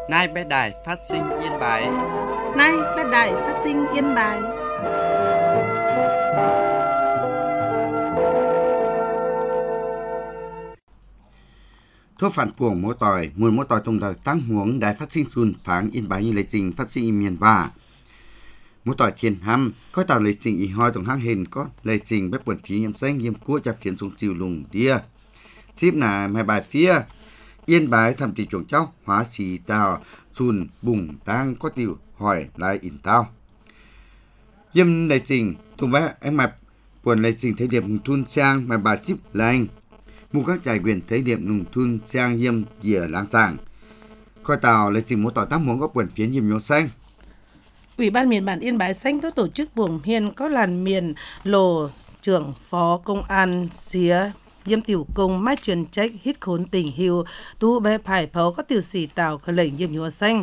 Nay bé đài phát sinh Yên Bái. Nay bé đài phát sinh Yên Bái. Thuốc phản cuồng mỗi tỏi, mùi mỗi tỏi tùng đời tăng huống đài phát sinh xuân phán Yên Bái như lấy trình phát sinh miền và mỗi tỏi thiên hăm có tạo lấy trình ý hoi tổng hang hình có lấy trình bếp quần phí nhâm xanh nhâm cua cho phiến xuống chiều lùng đia ship là mai bài phía Yên Bái thầm tỷ chuồng cháu hóa xì tàu xuân bùng tăng có tiểu hỏi lại in tao yêm lấy trình thùng bé em mập quần lấy trình thấy điểm thun sang mai bài chip lành mua các trải quyền thấy điểm nùng thun sang yêm dìa láng sàng coi tàu lấy trình mỗi tỏi tác muốn có quần phiến yêm nhô xanh. Ủy ban miền bản Yên Bái xanh có tổ chức buồng hiên có làn miền lồ trưởng phó công an xía yêm tiểu công mai truyền trách hít khốn tình hiu tu bé phải phó có tiểu sĩ tàu khởi lệnh yêm nhô xanh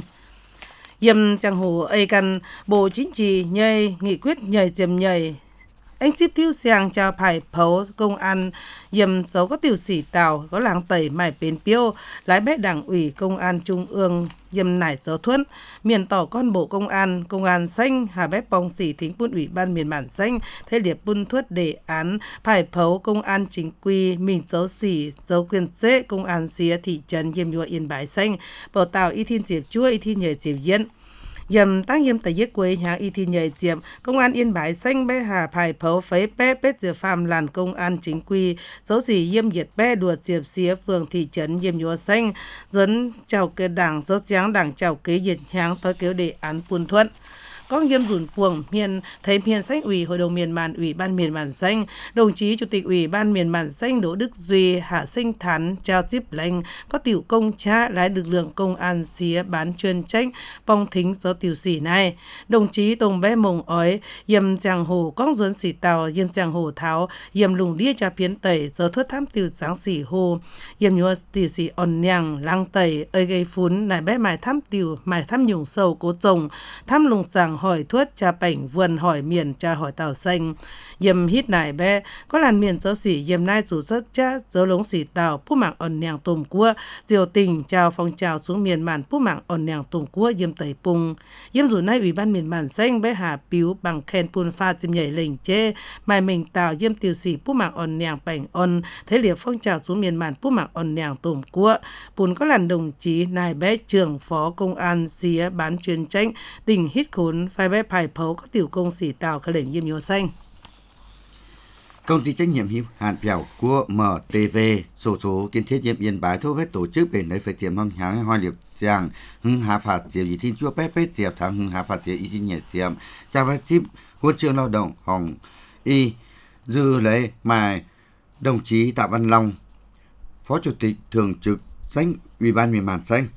yêm chẳng hồ ấy căn bộ chính trị nhây nghị quyết nhảy chìm nhảy anh ship thiêu sang cho phải phấu công an yêm dấu có tiểu sĩ tàu có làng tẩy mải bến piêu lái bé đảng ủy công an trung ương yêm nải dấu thuẫn miền tỏ con bộ công an xanh hà bé bong sĩ thính quân ủy ban miền bản xanh thế liệt bun thuất đề án phải phấu công an chính quy mình dấu sĩ dấu quyền dễ công an xía thị trấn yêm nhua Yên Bái xanh bảo tàu y thiên diệp chua y thiên nhờ diệp yên yểm tăng yểm tại giết quê nhà y thi nhảy diệm công an Yên Bái xanh bé hà phải phấu phế bé bết diệp phàm làn công an chính quy dấu gì yểm diệt bé đùa diệp xía phường thị trấn yểm nhúa xanh dẫn chào kế đảng dấu dáng đảng chào kế diệt nháng tới kéo đề án phun thuận có yểm dùn puồng miền thấy miền xanh ủy hội đồng miền màn ủy ban miền màn xanh đồng chí chủ tịch ủy ban miền màn xanh Đỗ Đức Duy hạ sinh thán trao tiếp lệnh có tiểu công cha lái lực lượng công an xía bán chuyên trách bong thính do tiểu sĩ này đồng chí Tùng bé mồng ói yểm chàng hồ con duấn sĩ tàu yểm chàng hồ tháo yểm lùng đĩa cha phiến tẩy giờ thuất tham tiểu sáng sĩ hồ yểm nhua tiểu sĩ ổn nhàng lăng tẩy ơi gây phún này bé mài tham tiểu mài tham nhung sầu cố chồng tham lùng chàng hỏi thuất cha bảnh vườn hỏi miền cha hỏi tàu xanh yểm hít nải bé có làn miền dấu sĩ yểm nai chủ rất cha dấu lống sĩ tàu phú mạng ổn nhàng tùm cua diều tình chào phong trào xuống miền màn phú mạng ổn nhàng tùm cua yểm tẩy pung yểm dù nay ủy ban miền màn xanh bé hà piu bằng khen pun pha chim nhảy lệnh chê mai mình tàu yểm tiểu sĩ phú mạng ổn nhàng bảnh ổn thế liệt phong trào xuống miền màn phú mạng ổn nhàng tùm cua pun có làn đồng chí nài bé trưởng phó công an xía bán chuyên trách tỉnh hít khốn phải bé phải phấu có tiểu công sĩ tàu khởi lệnh yểm nhúa xanh. Công ty trách nhiệm hữu hạn Bèo của MTV số kiến thiết yêm Yên Bái thô với tổ chức về lấy phải tiềm hông háng hoa liệp giang hưng hạ phạt diệu ý thiên chúa bé bé diệp thắng hưng hạ phạt diệu ý thiên nhẹ diệm cha vai chip huân chương lao động hồng y dư lễ mài đồng chí Tạ Văn Long phó chủ tịch thường trực xanh ủy ban miền màn xanh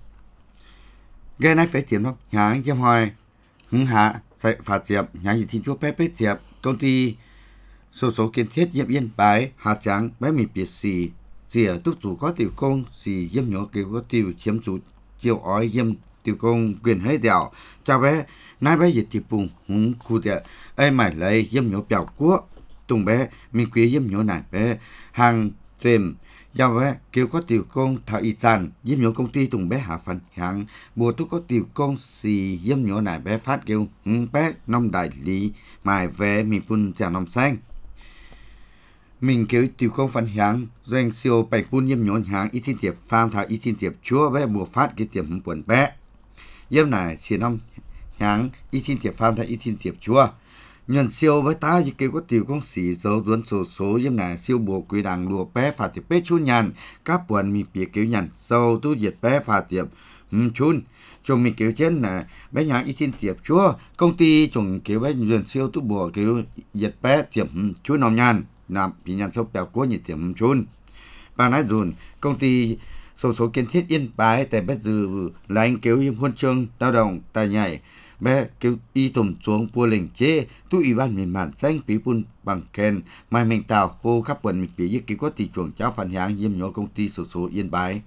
gây nay phải tiềm hông háng yêm hoài hưng hạ phạt diệp nhà ý thiên chúa bé bé diệp công ty số kiến thiết yêm Yên Bái Hà Trắng bé mì biệt xì dìa túc chủ có tiểu công xì yêm nhỏ kêu có tiểu chiếm chủ chiều ói yêm tiểu công quyền hơi dẻo chào bé nai bé dịch tiểu bùng húng khu địa ai mải lấy yêm nhỏ bèo quốc tùng bé mình quý yêm nhỏ này bé hàng tìm giao bé kêu có tiểu công thảo y tàn yêm nhỏ công ty tùng bé hạ phần hàng bùa túc có tiểu công xì yêm nhỏ này bé phát kêu bé nông đại lý mài vé mình phun trà nông xanh mình kêu tiểu công phân hạng doanh siêu bạch phun yêm nhốn hạng ít thiên tiệp phàm thảo ít thiên tiệp chúa bé bùa phát cái tiệp hùng quần bé yêm này xì nông hạng ít thiên tiệp phàm thảo ít thiên tiệp chúa nhân siêu với ta chỉ kêu có tiểu công sĩ dấu duấn số yêm này siêu bùa quý đảng lùa bé phạt tiệp bé chú nhàn các buồn mình bị kêu nhàn sâu tu diệt bé phạt tiệp chun chồng mình kêu trên là bé hạng ít thiên tiệp chúa công ty chồng kêu bé nhân siêu tu bùa kêu diệt bé tiệp chú nòng nhàn nằm bị nhận số bèo của nhiệt tiệm chun bà nói dùn công ty số kiến thiết Yên Bái tại bé dư là anh kêu yêm huân chương lao động tài nhảy bé kêu y tùm xuống bùa lệnh chế tu ủy ban miền màn xanh bí bun bằng khen mai mình tàu vô khắp quần mình bị kêu có tỷ chuồng cháu phản hạng yêm nhỏ công ty số Yên Bái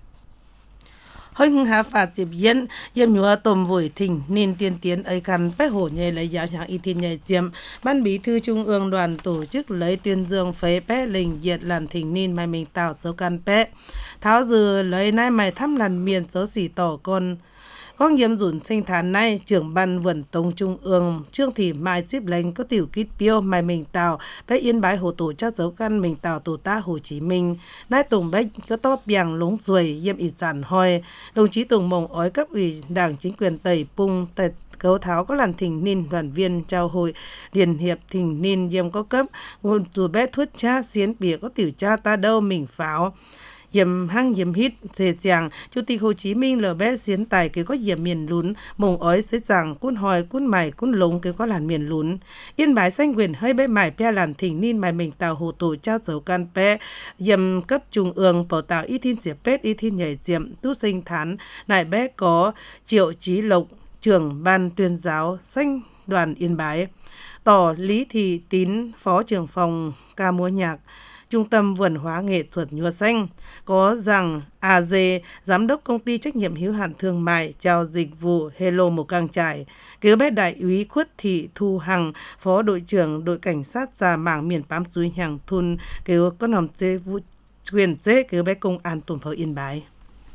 hưng hạ phạt dịp yên yếm nhúa tôm vùi thỉnh nên tiên tiến ấy căn bé hổ nhảy lấy giáo hạng y thiên nhảy diệm ban bí thư trung ương đoàn tổ chức lấy tuyên dương phế bé lình diệt làn thỉnh nên mai mình tạo dấu căn bé tháo dư lấy nai mày thăm làn miền dấu xỉ tỏ con Quang nhiệm dùn sinh tháng nay, trưởng ban vườn tông trung ương Trương Thị Mai Chíp Lánh có tiểu kít piêu mai mình tàu bé yên bái hồ tổ cha dấu căn mình tàu tổ ta Hồ Chí Minh. Nay tổng bé có to biàng lúng ruồi yêm ịt giản hoi. Đồng chí Tùng Mông ói cấp ủy đảng chính quyền Tây Pung tại cấu tháo có làn thỉnh niên đoàn viên trao hội liên hiệp thỉnh niên yêm có cấp nguồn tù bé thuất cha xiến bìa có tiểu cha ta đâu mình pháo. Yểm hang yểm hít dễ dàng Chủ tịch Hồ Chí Minh lờ bé xiến tài kêu có yểm miền lún mông ói dễ dàng cún hòi cún mày cún lống kêu có làn miền lún yên bái xanh quyền hơi bé mải pe làn thỉnh niên mải mình tàu hồ tổ trao dấu can pe yểm cấp trung ương bảo tạo y thiên diệp pết y thiên nhảy diệm tu sinh thán nại bé có Triệu Chí Lộc trưởng ban tuyên giáo xanh đoàn Yên Bái tỏ Lý Thị Tín phó trưởng phòng ca múa nhạc Trung tâm Văn hóa Nghệ thuật Nhua Xanh, có rằng AG, Giám đốc Công ty Trách nhiệm hữu hạn Thương mại Chào Dịch vụ Hello Mù Cang Trải, cứu bé Đại úy Khuất Thị Thu Hằng, Phó đội trưởng đội cảnh sát già mảng miền Pám Chuối Hàng Thun, cứu có nòng chế vụ quyền chế cứu bé công an tuần phở Yên Bái.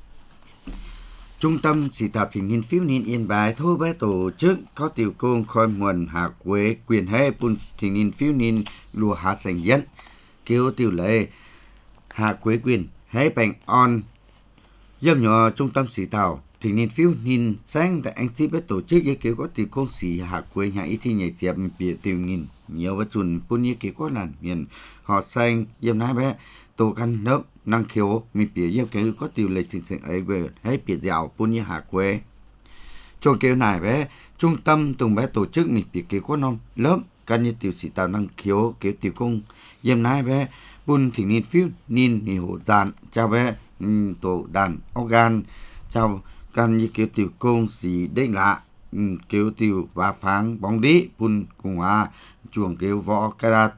Trung tâm chỉ đạo thỉnh niên phiếu niên Yên Bái thô bé tổ chức có tiểu công khôi nguồn hạ quế quyền hệ bùn thỉnh niên phiếu niên lùa hạ sành dân kêu tiểu lệ hạ quế quyền hệ bành on dâm nhỏ trung tâm chỉ đạo thỉnh niên phiếu niên sáng tại anh chị bé tổ chức với kêu có tiểu công sĩ hạ quế nhà ý thi nhảy chẹp bị tiểu nghìn nhiều vật chuẩn bùn như kêu có làn miền họ xanh dâm nái bé tổ căn nấp năng khiếu mình biểu yêu kêu có tiểu lệ chính sách ấy về hay biệt dạo bún như hạ quê cho kêu này bé trung tâm tùng bé tổ chức mình biểu kêu có non lớp căn như tiểu sĩ tạo năng khiếu kêu tiểu công dêm nái bé bún thỉnh niên phiếu niên thì hộ đàn chào bé tổ đàn organ chào căn như kêu tiểu công sĩ đếch lạ kêu tiểu và pháng bóng đĩ bún cùng hòa chuồng kêu võ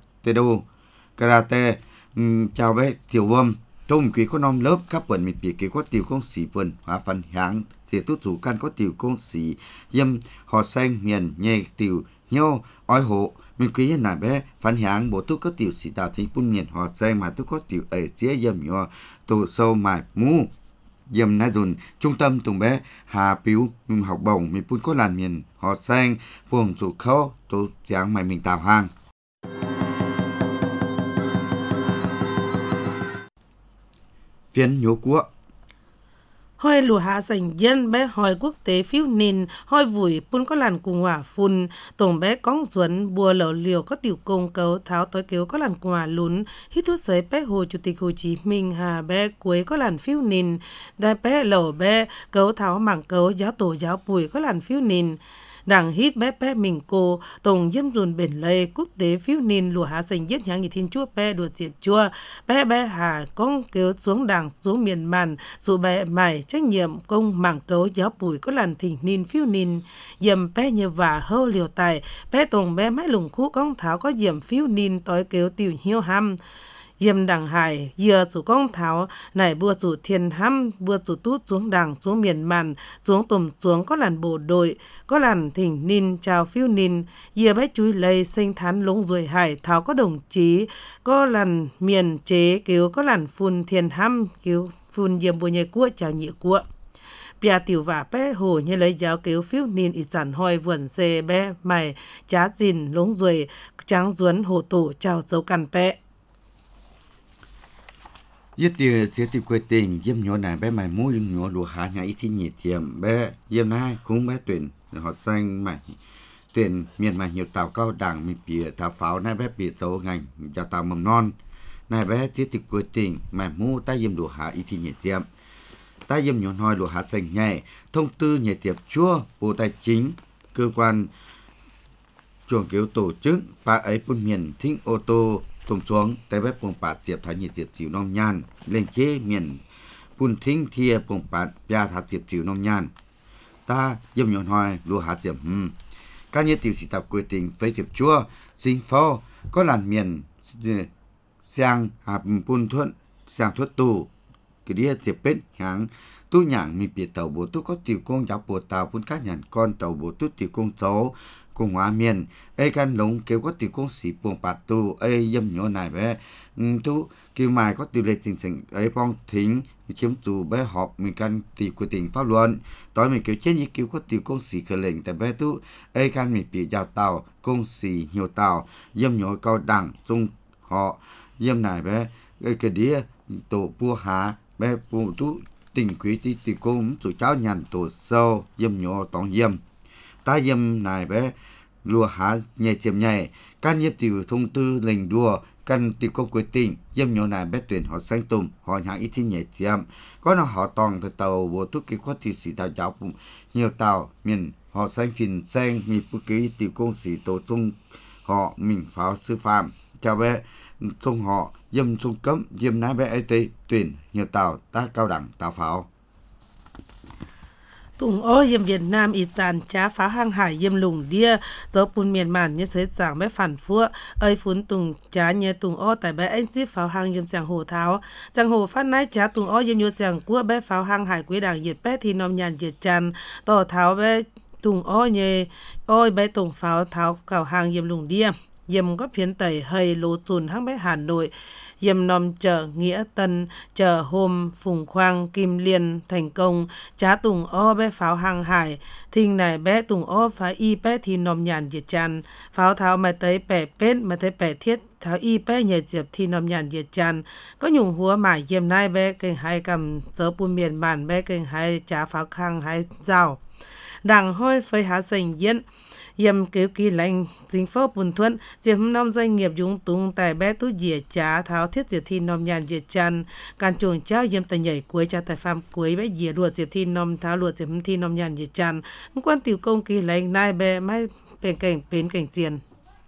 karate chào bé tiểu vâm trong quý có năm lớp các quần mình bị có tiểu công sĩ vườn hóa phần hạng thì tốt chủ căn có tiểu công sĩ dâm họ xanh miền nhẹ tiểu nhau ói hộ mình quý hiện nay bé phần hạng bộ tốt có tiểu sĩ tạo thì bún miền họ xanh mà tốt có tiểu ở chia dâm nhỏ tổ sâu mài mũ dâm nai dùn trung tâm tùng bé hà piu học bổng mình bún có làn miền họ xanh vùng chủ khâu tổ giảng mày mình tạo hàng phiên nhố quốc Hoi lùa hạ sành dân bé hoi quốc tế phiếu nền hoi vùi bún có làn cùng hỏa phun tổng bé cóng duẩn bùa lẩu liều có tiểu công cấu tháo tối kéo có làn cùng hỏa lún hít thuốc sấy bé Hồ Chủ tịch Hồ Chí Minh hà bé cuối có làn phiếu nền đại bé lẩu bé cấu tháo mảng cấu giáo tổ giáo bùi có làn phiếu nền đảng hít bé bé mình cô tổng dâm dùn bền lây quốc tế phiếu nền lùa hạ sành giết nhang như thiên chúa bé đùa diệp chua bé bé hà con kéo xuống đảng xuống miền màn dù bé mày trách nhiệm công mảng cấu giáo bùi có làn thỉnh nền phiếu nền dầm bé như và hơ liều tài bé tổng bé mái lùng khu con tháo có dầm phiếu nền tối kéo tiểu hiếu ham yếm đảng hải dừa chủ công tháo này bùa chủ thiên hăm bùa chủ tút xuống đảng xuống miền màn xuống tùm xuống có làn bộ đội có làn thỉnh nín chào phiêu nín dừa bách chui lây sinh thán lũng ruồi hải tháo có đồng chí có làn miền chế cứu có làn phun thiên hăm cứu phun yếm bùa nhẹ cua chào nhị cua bia tiểu và bé hồ như lấy giáo cứu phiếu nín ít sản hoi vườn xe bé mày chá dìn lũng ruồi tráng duấn hồ tổ chào dấu cằn bé giết tiêu quê tình dâm nhỏ này bé mày mua dâm nhỏ lùa hạ nhà ý thi nhiệt tiệm bé dâm nai cũng bé tuyển họ xanh mày tuyển miền mày nhiều tàu cao đảng mình bìa thảo pháo này bé bìa tàu ngành cho tàu mầm non này bé giết tiêu quê tình mày mua tay dâm lùa hạ ý thi nhiệt tiệm tay dâm nhỏ hoi lùa hạ xanh nhẹ thông tư nhiệt tiệm chua bộ tài chính cơ quan chuồng kiểu tổ chức ba ấy bún miền thính ô tô tùng xuống tại bếp bông bát diệp thái nhiệt diệp chịu nông nhan lên chế miền bún thính thia bông bát bia thắt diệp chịu nông nhan ta dâm nhọn hoài lúa hạt diệp các nhiệt tiểu sĩ tập quy tình với diệp chua sinh phô có làn miền sang hạt bún thuận sang thuất tù cái đĩa diệp bến hàng tu nhàng mi biệt tàu bộ tu có tiểu công giáo bộ tàu bún cá nhàn con tàu bộ tu tiểu công số Cộng hòa miền ai can lồng kêu có tiểu công sĩ buông bát tu ai dâm nhỏ này bé tu kêu mài có tiểu lệ trình trình ai phong thính chiếm chủ bé họp mình can tiểu quyết định pháp luận tối mình kêu chết như kêu có tiểu công sĩ khởi lệnh tại bé tu ai can mình bị giao tàu công sĩ nhiều tàu dâm nhỏ cao đẳng trung họ dâm này bé cái đĩa tổ bua hạ bé bua tu tình quý tí tiểu công chủ cháu nhàn tổ sâu dâm nhỏ tòng dâm ta dâm này bé lùa hạ nhẹ chiếm nhẹ can nhiếp tiểu thông tư lệnh đua căn tiểu công quyết định dâm nhỏ này bé tuyển họ xanh tùm họ nhãn ít thi nhẹ chiếm có nó họ tòng từ tàu bộ tốt kỹ có tiểu sĩ tàu giáo nhiều tàu miền họ xanh phìn xanh nhịp bút ký tiểu công sĩ tổ trung họ mình pháo sư phạm chào bé trung họ dâm trung cấm dâm ná bé ấy tuyển nhiều tàu ta cao đẳng tàu pháo Tùng ô yếm Việt Nam y tàn chá phá hàng hải yếm lùng đia dấu bùn miền màn như thế giảng bé phản phua ơi phún tùng chá nhé tùng ô tại bé anh tiếp pháo hàng yếm giảng hồ tháo giảng hồ phát nái chá tùng ô yếm nhô giảng cua bé pháo hàng hải quý đảng diệt bé thì nòm nhàn diệt tràn tỏ tháo bé tùng ô nhé ôi bé tùng pháo tháo cào hàng yếm lùng đia yếm có phiến tẩy hơi lô tùn hàng bé Hà Nội yếm nòm chợ Nghĩa Tân, chợ Hôm, Phùng Khoang, Kim Liên, Thành Công, chá tùng ô bé pháo hàng hải, thình này bé tùng ô phá y bé thì nòm nhàn diệt tràn, pháo tháo mà tới bẻ bên mà tới bẻ thiết, tháo y bé nhảy diệp thì nòm nhàn diệt tràn, có nhung húa mải yếm nai bé kênh hai cầm dỡ bùn miền bản bé kênh hai chá pháo hàng hải rào. Đảng hôi phơi há sành yên, yếm kêu kỳ lành chính phố bùn thuận chiếm nông doanh nghiệp dũng tung tại bé tú dìa chá tháo thiết diệt thi nòm nhàn diệt tràn can chuồng cháu yếm tại nhảy cuối cha tại phàm cuối bé dìa luộc diệt thi nòm tháo luộc diệt thi nòm nhàn diệt tràn quan tiểu công kỳ lành nai bé mai bên cảnh tiền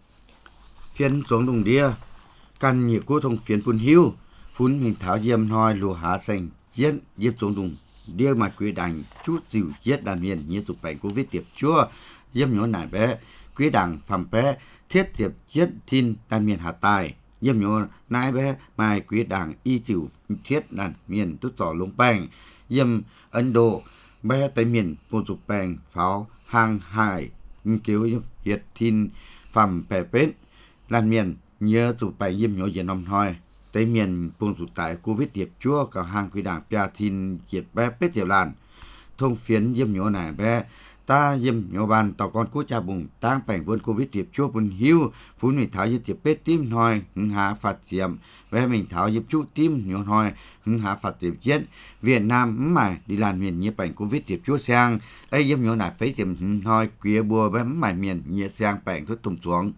phiên xuống đồng đĩa căn nhiều cố thông phiên phun hiu phun mình tháo yếm hoi lùa hạ sành yếm yếm xuống đồng đĩa mà quý đảng chút dịu yết đàn miền như tục bệnh covid tiệp chua yếm nhỏ nải bé quý đảng phẩm bé thiết tiệp yết thiên đàn miền hạ tài yếm nhỏ nải bé mai quý đảng y chịu thiết đàn miền tốt tỏ lông bang yếm Ấn Độ bé tây miền một dục bang pháo hàng hải cứu yết thiên phẩm bé bến đàn miền nhớ tục bệnh yếm nhỏ yết nòng hoi tây miền buông tụ tại covid tiệp chua cả hàng quý đảng pia thiên diệt bé bết tiểu làn thông phiến yếm nhỏ nải bé ta yếm nhỏ bàn tàu con cố cha bùng tang bảnh vươn covid tiệp chua bùn hiu phú mình tháo yếm tiệp bết tim hoi hứng hạ phạt tiệm bé mình tháo yếm chú tim nhỏ hoi hứng hạ phạt tiệp chết Việt Nam mải đi làm miền nhiễm bệnh covid tiệp chua sang ấy yếm nhỏ nải phấy tiệm hoi quía bùa bé mải miền nhiễm sang bệnh thuốc tùng xuống.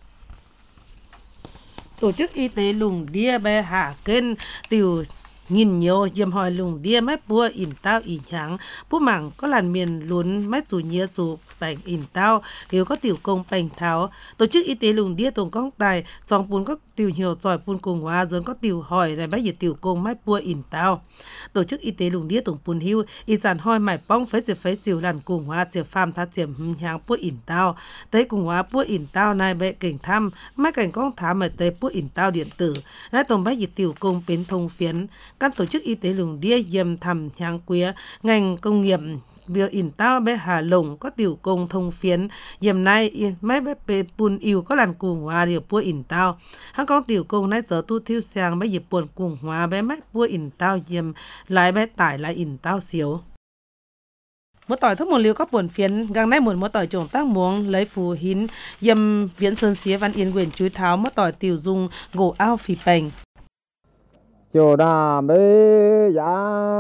Tổ chức y tế lùng đia bé hạ kênh tiểu nhìn nhiều yếm hỏi lùng đia mép bua in tao in nháng bút mảng có làn miền lún mép dù nhia dù bảnh in tao nếu có tiểu công bảnh tháo tổ chức y tế lùng đia tổng công tài dòng bún có tiểu nhiều giỏi bún cùng hóa rồi có tiểu hỏi này bác dịch tiểu công mép bua in tao tổ chức y tế lùng đia tổng bún hưu y giản hoi mải bong phế diệt làn cùng hóa diệt phàm thắt diệt nháng bua in tao tới cùng hóa bua in tao này bệ cảnh thăm mai cảnh công thám ở tới bua in tao điện tử này tổng bác dịch tiểu công bến thông phiến các tổ chức y tế lùng đia yếm thầm nhang quía ngành công nghiệp việc in tao bé Hà Lồng có tiểu công thông phiến yếm nay mấy bé bùn yêu có làn cùng hóa điều bua in tao hàng con tiểu công nay giờ tu thiêu sang bé dịp buồn cùng hóa bé mấy bua in tao yếm lại bé tải lại in tao xíu một tỏi thức một liều có buồn phiến gang nay một tỏi trồng tác muống lấy phù hín yếm viễn sơn xía văn yên quyền chuối tháo một tỏi tiểu dung gỗ ao phì bành chiều đà mê giá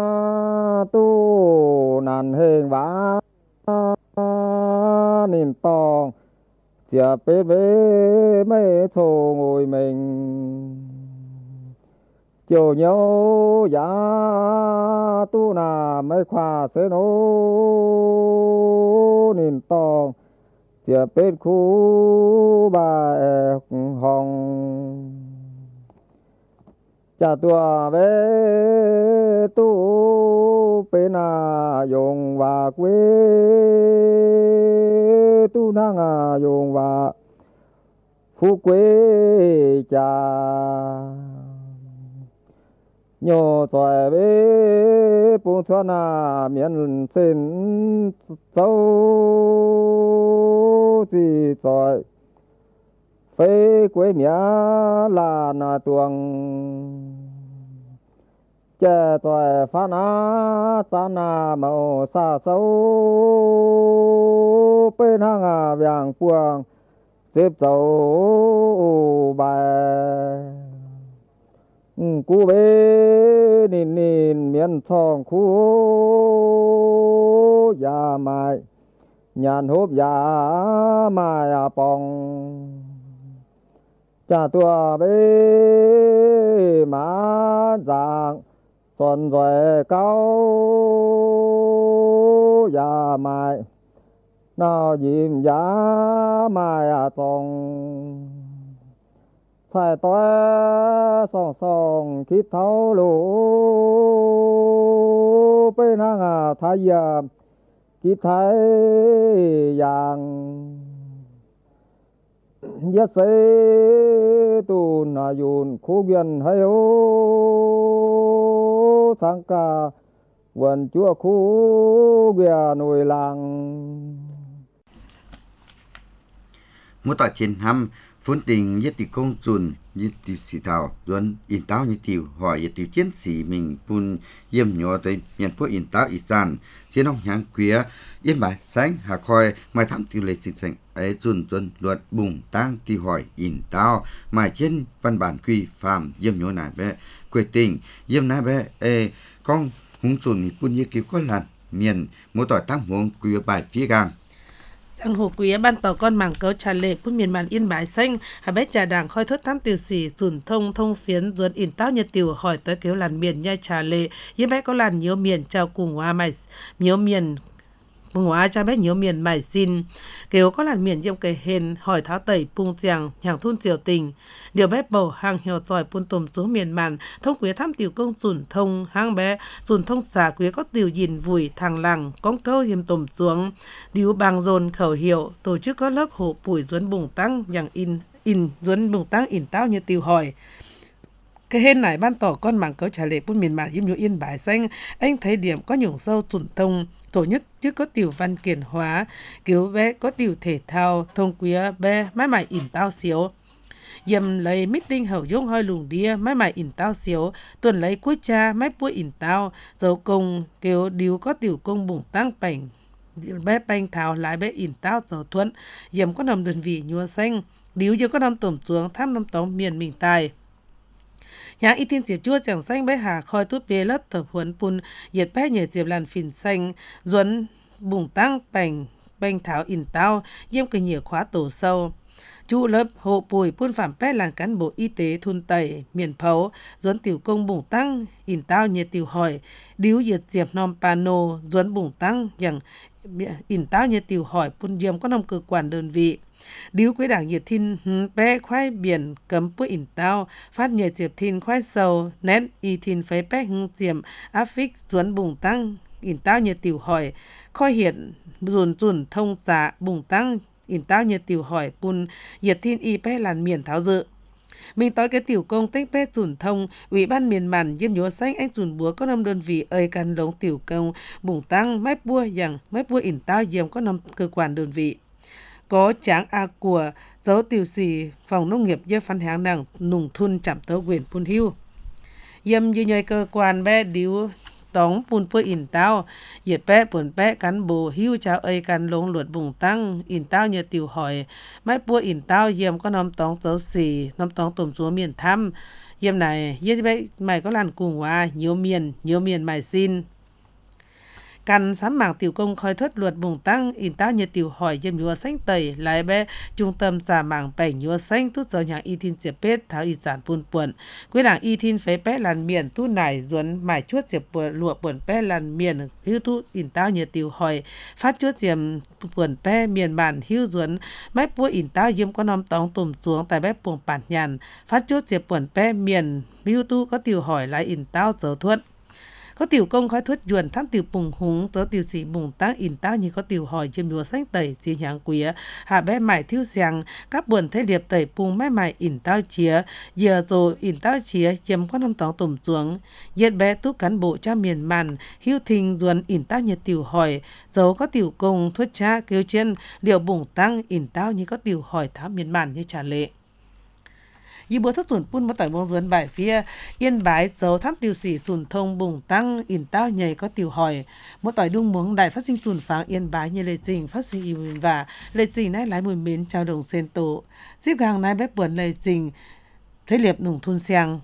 tu nàn hình vã nín tòng chia bê bê mê thô ngồi mình chiều nhau giá tu nà mê khoa xế nô nín tòng chia bê khu bà hồng cha tua về tu pe na yong và quê tu nang yong và phú quê cha nhô tỏi bế bung xuân miền xin sâu gì tỏi phê quê mía là tuồng chè tỏi pha cha màu xa sâu bên hang vàng puang xếp dấu bài cú bê nín miền thong khu ya mai nhàn hốp ya mai pong cha tua bê má giang xuân rồi cao ya mai nào dìm ya mai tong sai toa song kít thấu lũ bên hang thái kít thái yang nhất sẽ tu na yun khu viên hay ô sang ca quần chúa khu viên nuôi làng mỗi tòa trên hăm phun tình nhất tỷ công chuẩn nhất tỷ sĩ thảo duân in táo nhất tỷ hỏi nhất tỷ chiến sĩ mình phun yếm nhỏ tới miền phố in táo ít dàn chiến ông nhang quía yên bài sáng hạ khoi mai thăm tiêu lệ sinh sinh ấy chuẩn luật bùng tăng tỷ hỏi in táo mai trên văn bản quy phạm yếm nhỏ này bé quyết tình yếm này bé con hung chuẩn phun như kiểu có lần miền mỗi tòa tăng muông quía bài phía gang Giang hồ quý ban tỏ con mảng cấu trà lệ phun miền bản Yên Bái xanh hà bé trà đảng khoi thốt tám tiểu sĩ dùn thông phiến duân in táo nhật tiểu hỏi tới kéo làn miền nhai trà lệ yên bé có làn nhiều miền chào cùng hoa mày nhiều miền hóa cha bé nhiều miền mải xin kéo có làn miền yếm cây hên hỏi tháo tẩy pung giang hàng thun triều tình điều bé bầu hàng hiệu giỏi pun tùm xuống miền màn thông quý thăm tiểu công dùn thông hàng bé dùn thông xả quý có tiểu nhìn vùi thằng lằng con câu yếm tùm xuống điếu bằng dồn khẩu hiệu tổ chức có lớp hộ bùi duấn bùng tăngอย่างin duấn bùng tăng in tao như tiểu hỏi cái hên này ban tỏ con mảng cấu trả lệ pun miền màn yếm nhũ Yên Bái xanh anh thấy điểm có nhủng sâu dùn thông tổ nhất chứ có tiểu văn kiển hóa kiểu bé có tiểu thể thao thông quý bé mái mải ỉn tao xíu dầm lấy meeting hậu dung hơi lùng đia mái mải ỉn tao xíu tuần lấy cuối cha mái búa ỉn tao dấu công kiểu điếu có tiểu công bùng tăng bảnh bé banh thảo lại bé ỉn tao dấu thuận dầm có nằm đơn vị nhua xanh điếu giờ có nằm tổm xuống thăm nằm tóm miền mình tài nhà y tin diệp chua chẳng xanh bé hà khoi tút bê lớp tập huấn pun nhiệt bé nhờ diệp làn phìn xanh duấn bùng tăng bành thảo in tao yếm cái nhiều khóa tổ sâu chú lớp hộ bùi pun phạm bé làn cán bộ y tế thun tẩy miền phấu duấn tiểu công bùng tăng in tao nhiệt tiểu hỏi điếu nhiệt diệp nom pano duấn bùng tăngอย่างin tao nhiệt tiểu hỏi pun yếm có nông cơ quan đơn vị điếu quế đảng nhiệt thiên bé khoai biển cấm bữa ỉn tao phát nhiệt diệp thiên khoai sầu nét y thiên phế bé hưng diệm áp phích duấn bùng tăng ỉn tao nhiệt tiểu hỏi khoi hiện dùn thông giả bùng tăng ỉn tao nhiệt tiểu hỏi pun nhiệt thiên y bé làn miền tháo dự mình tới cái tiểu công tích bé dùn thông ủy ban miền màn yếm nhúa xanh anh dùn búa có 5 đơn vị ơi căn lống tiểu công bùng tăng mép buaอย่างmép bua ỉn tao yếm có 5 cơ quan đơn vị có tráng a của dấu tiểu sĩ phòng nông nghiệp với phân hạng nàng nùng thun chạm tấu quyền pun hưu yếm như nhơi cơ quan bé điếu tống pun pui in tao nhiệt bé pun bé cán bộ hưu cháo ơi cán lông luật bùng tăng in tao như tiểu hỏi máy pui in tao yếm có nằm tống dấu sĩ nằm tống tùm chúa miền thăm yếm này yếm bé mày có làn cùng hoa nhiều miền mày xin căn sám mảng tiểu công khoi thất luật bùng tăng in tao như tiểu hỏi yếm nhúa xanh tẩy lại bé trung tâm giả mảng bảnh nhúa xanh tút dấu nhà y thiên diệp bết tháo y giản pun puẩn quế đảng y thiên phế bé làn miền tu nải duấn mải chuốt diệp lụa puẩn bé làn miền hưu tu in tao như tiểu hỏi phát chuốt diệp puẩn bé miền bản hưu duấn mái búa in tao yếm có nằm tống tùm xuống tại bé buồng bản nhàn phát chuốt diệp puẩn bé miền hưu tu có tiểu hỏi lại in tao dấu thuận có tiểu công khói thuất yuan tham tiểu bùng húng tớ tiểu sĩ bùng tăng in tao như có tiểu hỏi chiêm đùa xanh tẩy chi nhang quía hạ bé mải thiêu xiang các buồn thế liệp tẩy bùng mái mải in tao chía giờ rồi in tao chía chiêm quan năm tóng tùm xuống yết bé tú cán bộ cha miền màn hiu thình duan in tao như tiểu hỏi dấu có tiểu công thuất cha kêu trên liệu bùng tăng in tao như có tiểu hỏi tháo miền màn như trả lệ y bữa thất sủn pun mà tỏi bông duẩn bài phía Yên Bái dấu tham tiểu sĩ sủn thông bùng tăng in tao nhảy có tiểu hỏi một tỏi đung muống đại phát sinh sủn pháng Yên Bái như lệ trình phát sinh y và lệ trình nay lái mùi mến trao đồng sen tổ xếp gang nay bếp buồn lệ trình thế liệp nùng thun xiang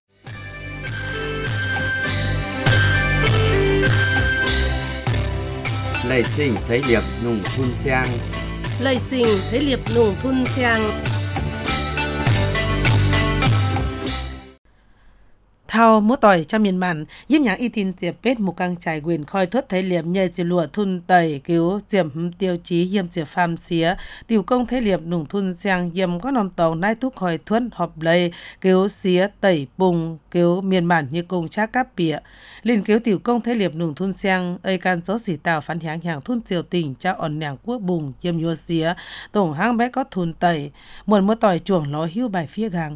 Lệ trình thấy liệp nùng thun xiang. Lệ trình thế liệp nùng thun xiang. thao múa tỏi cho miền màn giúp nhãng y tin tiệp bết một căng trải quyền khoi thuất thấy liệp nhờ chỉ lụa thun tẩy cứu diệm tiêu chí diệm chỉ phàm xía tiểu công thấy liệp nùng thun xiang diệm có nòng tàu nai thúc khoi thuất họp lây cứu xía tẩy bùng cứu miền màn như cùng cha cáp bịa liên cứu tiểu công thấy liệp nùng thun xiang ơi can số xỉ tàu phán hàng hàng thun triều tỉnh cha ổn nàng quốc bùng diệm nhua xía tổng hang bé có thun tẩy muộn múa tỏi chuồng ló hưu bài phía gang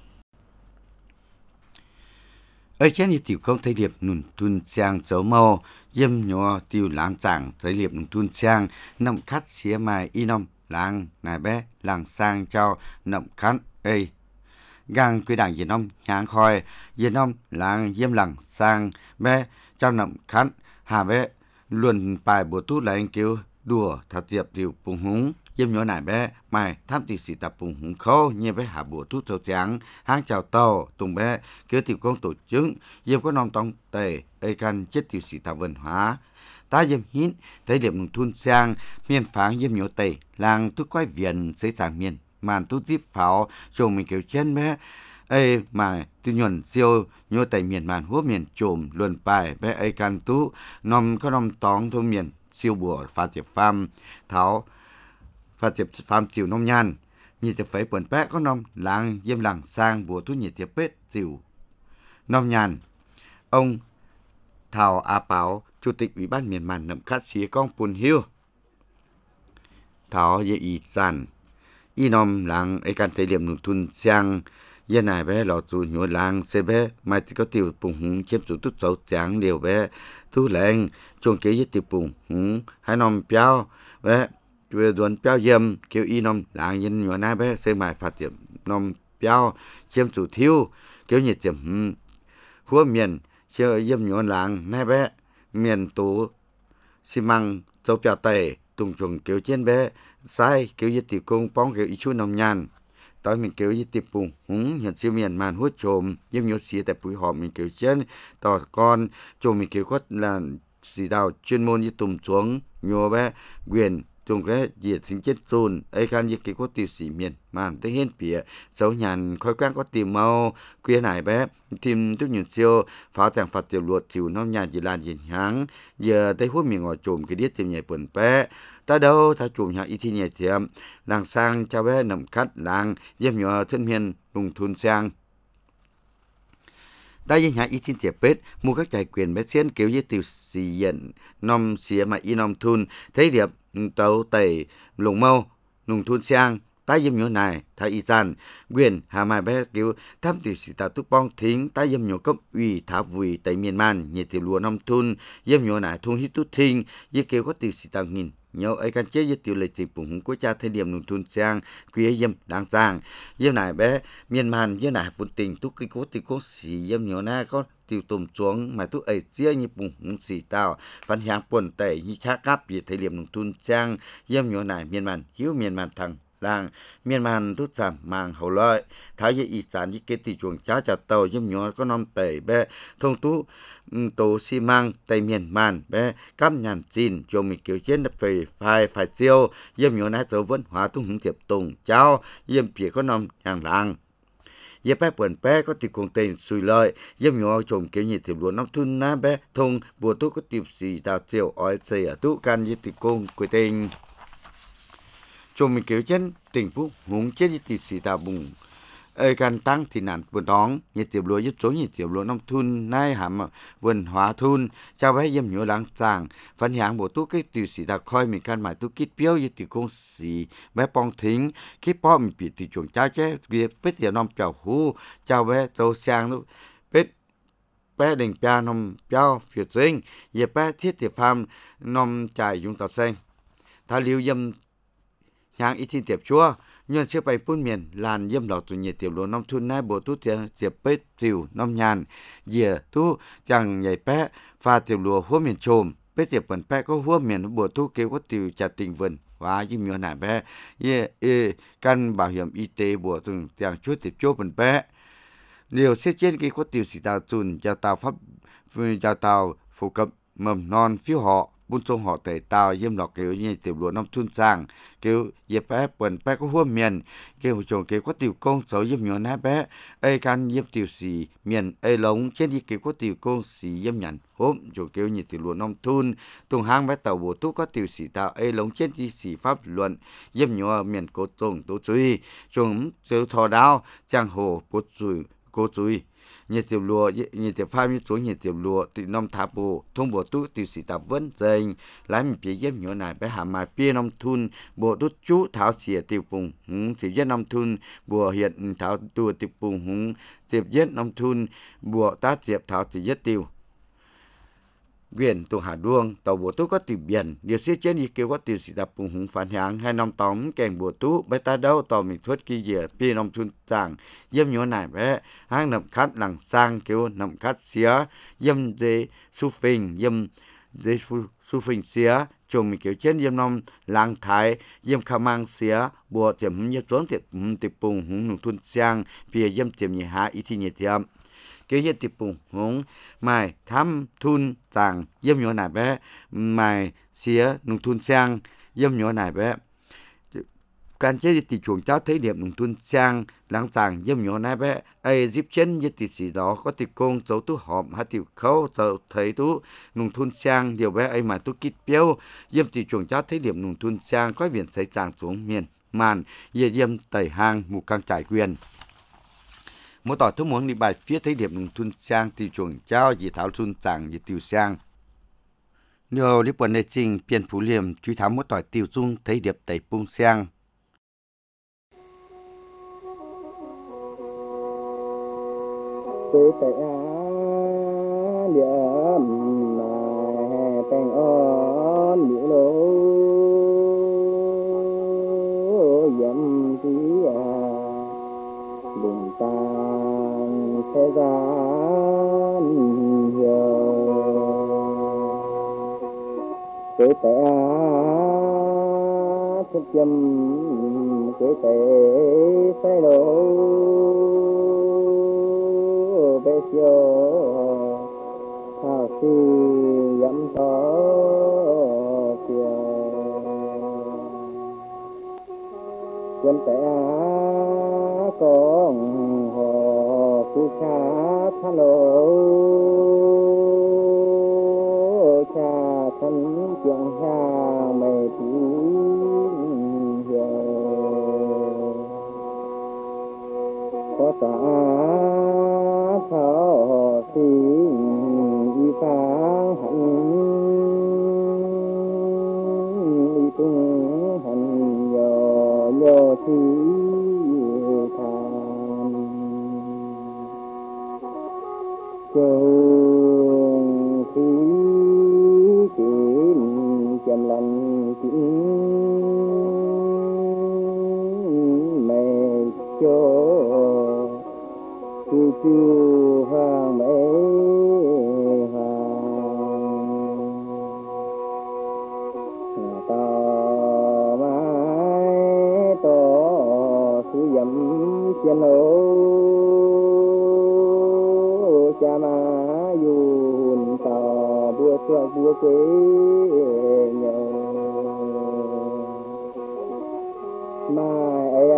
ở trên như tiểu công thấy liệp nùng thun xiang dấu màu yếm nhỏ tiêu láng chẳng thấy liệp nùng thun xiang nằm khát xía mai y nằm làng nài bé làng sang cho nằm khát ê gang quy đảng yên nằm nhang khoi yên nằm làng yếm làng sang bé cho nằm khát hà bé luồn bài bộ tút là anh kêu đùa thật diệp điều bùng húng yếm nhỏ nài bé mai tham tiểu sĩ tập bùng húng khâu như bé hạ bộ tút châu trắng hang chào tàu tùng bé kêu tiểu công tổ chức yếm có nòng tông tề ê can chết tiểu sĩ tập văn hóa ta yếm hít thấy điểm nùng thun xiang miền pháng yếm nhỏ tề làng tu quay viện xây sản miền màn tu tiếp pháo chồng mình kêu chân bé ê mà tu nhuận siêu nhỏ tề miền màn húa miền trồm luồn bài bé ê can tu nòng có nòng tóng thu miền siêu bùa phá tiệp pham tháo phá tiệp pham chiều nông nhan như tiệp phải bẩn bé có nông làng diêm làng sang bùa thu nhiệt tiệp bết chiều nông nhan ông Thảo A Bảo chủ tịch ủy ban miền màn nậm khát xía con Pun Hiu Thảo ye y san y nông làng ấy can thấy điểm nụ thun xiang yên này bé lọ dù nhổ làng xe bé mai thì có tiểu bùng húng chiếm chủ tút dấu trắng điều bé thu lệnh chuồng kế với tiểu bùng húng hai nòng béo bé vừa đuôn béo yếm kêu y nòng làng yên nhổ này bé xe mai phát tiệm nòng béo chiếm chủ thiếu kêu nhiệt tiệm húa miền chơi yếm nhổ làng này bé miền tố xi măng dấu béo tẩy tung chuồng kêu trên bé sai kêu với tiểu công bóng kêu y chú nòng nhàn tối mình kêu với tiệp bùng húng hiện siêu miền màn hút trồm yếm nhổ xía tại bụi họp mình kêu trên tỏ con trồm mình kêu có là xì đào chuyên môn như tùm xuống nhổ bé quyền trồng cái diệt sinh chết zone ấy can như cái có tiểu sĩ miền màn tới hiên phía xấu nhàn khói quang có tìm màu quyền này bé tìm tức nhìn siêu pháo tàng phạt tiểu luật chiều nó nhàn chỉ làm gì háng giờ tới hút miệng ngồi trồm cái điết tìm nhảy bẩn bé ta đâu ta trồm nhà y thi nhảy tiệm làng sang cho bé nằm cắt làng yếm nhỏ thân miền lùng thun sang đại dân nhà y tin tiệp bết mua các trại quyền bé xiên kêu với tiểu sĩ hiện nom xía mà y nom thun thấy điệp tàu tẩy lùng mâu lùng thun xiang tái yếm nhỏ này thái y san quyền hà mai bé kêu tham tiểu sĩ ta túc bong thính tái yếm nhỏ cấp ủy thả vùi tại miền man nhiệt tiểu lúa nom thun yếm nhỏ này thun hít tút thinh y kêu có tiểu sĩ ta nghìn nhau ấy can chế với tiểu lệ chỉ bùng húng của cha thay điểm lùng thun xiang quý yếm đáng sang yếm này bé miền man yếm này vun tình túc cái cố sĩ yếm nhỏ này có tiểu tùm xuống mà túc ấy chia như bùng húng sĩ tao phản hàng quần tẩy như cha cáp vì thay điểm lùng thun xiang yếm nhỏ này miền man hiếu miền man thằng làng miền man tút giảm màng hậu lợi thái với y sản với cái tỷ chuồng chá chả tàu yếm nhỏ có nom tẩy bé thông tú tổ xi măng tây miền man bé cắm nhàn xin cho mình kiểu trên đập về phải siêu yếm nhỏ nát dấu vẫn hóa tung hứng tiệp tùng cháu yếm phía có nom nhàng làng yếm bé bẩn bé có tiệp công tên xùi lợi yếm nhỏ trồng kiểu nhiệt tiệp luôn nóc thun ná bé thông bùa tú có tiệp xì tàu siêu ói xây ở tú can với tiệp công quê tên cho mình kiểu trên tỉnh phúc húng chết với tiệp xì tàu bùng การตั้งที่นั่นบนท้องnhiệt tiểu lúaยึดsố nhiệt tiểu lúa nông thôn nay hàm vườn hóa thôn traoให้yếm nhớ láng sàng phân hạng bộ tú cái tiểu sĩ ta khoi mình can mãi tú kít biếu như tiểu công sĩ bé bong thính kít po mình bị tiểu chuồng cha chế việc biết tiểu nông chào hú chào bé châu sang lúc biết bé đình cha nông chào phiệt sinh về bé thiết tiểu phàm nông trải dùng tàu xanh thà liêu yếm hạng ít thiên tiệp chúa nhân sẽ bay phun miền làn yếm lọ tụ nhiệt tiểu lúa nông thôn nay bộ tú tiệp bết tiểu nông nhàn dìa tú chẳng nhảy bé pha tiểu lúa húa miền trồm bết tiệp bẩn bé có húa miền bộ tú kêu có tiểu chặt tình vườn và yếm nhiều nải bé căn bảo hiểm y tế bộ từng tiếng chúa tiệp chúa bẩn bé điều xét trên cái có tiểu sĩ tàu chùn chào tàu phổ cập mầm non phiếu họ buôn sông họ tẩy tàu yếm lọ kêu như tiểu lúa nông thôn sang kêu dẹp bé bẩn bé có húa miền kêu chồng kêu có tiểu công xấu yếm nhiều nải bé căn yếm tiểu sĩ miền lống trên đi kêu có tiểu công sĩ yếm nhận hôm chồng kêu như tiểu lúa nông thôn tung hang bé tàu bộ tú có tiểu sĩ tàu lống trên đi sĩ pháp luận yếm nhiều miền cố tông tố chuy chồng kêu thò đao giang hồ bút chuy cố chuy nhiệt tiểu lúa nhiệt tiểu pha như số nhiệt tiểu lúa từ năm tháp bộ thông bộ tú tiểu sĩ tập vấn dành lái mình phía yếm nhỏ này bé hà mai phía năm thun bộ tú chú tháo xỉa tiểu phùng thì yết năm thun bộ hiện tháo tua tiểu phùng tiệp yết năm thun bộ tá tiệp tháo thì yết tiêu quyền tụ hà đuông tàu bộ tú có tiểu biển điều xét trên ý kêu có tiểu sĩ tập phùng phản hạng hai năm tóm kèng bộ tú bé ta đâu tàu mình thoát kỳ dìa phía năm thun chẳng yếm nhỏ này bé hang nằm khát lằng sang kêu nằm khát xía yếm dê su phình yếm dê su phình xía chồng mình kêu trên yếm năm lang thái yếm kham mang xía bộ tiệm yếm xuống tiệp phùng nông thôn sang phía yếm tiệm nhị hạ ý thi nhị tiệm cái hiện tiệp phùng mài thăm thun chẳng yếm nhỏ này bé mài xía nông thôn sang yếm nhỏ này béการเจติช่วงเจ้าเทียบหนุ่มทุนเสียงหลังจากเยี่ยมโยนายแบจิบเช่นยติสีดอกก็ติดโกงเจ้าตู้หอมหาติเขาเจ้าเถยตู้หนุ่มทุนเสียงเดี๋ยวหมายตู้กิดเปียวเยี่ยมติช่วงเจ้าเทียบหนุ่มทุนเสียงก็เวียนใส่จางสูงเมียนมันเยี่ยมไต่หางหมู่กลางจ่ายเกวียนมื่อต่อทุ่มหวงในใบเฟียเทียบหนุ่มทุนเสียงติช่วงเจ้ายีเท้าทุนจางยีติวเสียงเดี๋ยวริบวันในจริงเปลี่ยนผู้เลี้ยมช่วยทำมื่อต่อติวจุ้งเทียบไต่ปุ้งเสียง tuổi trẻ điểm mà tình ôn liễu lô dâm tí đừng tàn thế gian nhiều tuổi trẻ thức dâm tuổi trẻ say lô bé chiều thảo si dẫm thó chiều dân trẻ con hồ cú cha tha lô cha thân chuyện cha mày tín hiểu có ta thảo xin y phang hạnh y tung hạnh yo thi than chung khí kín chầm lành kín mẹ cho chu hoàng mẹ hoàng tao mai to sư dầm chân ô cha ma yun tao bua xưa bua quê nhau mai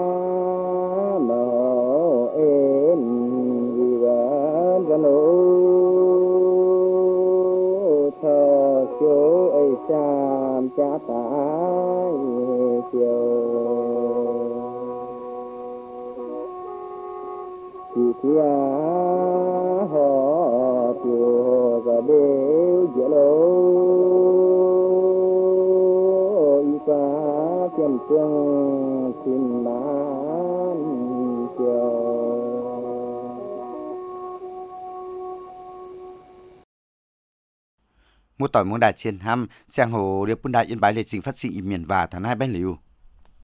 chạm cha tái chiều chỉ kia họ chùa và đều dễ lối xa kiếm tương xin bán chiều. Một tỏi muốn đại chiến hăm sang hồ điệp bún đại yên bái lệ trình phát sinh miền và tháng 2 bên liu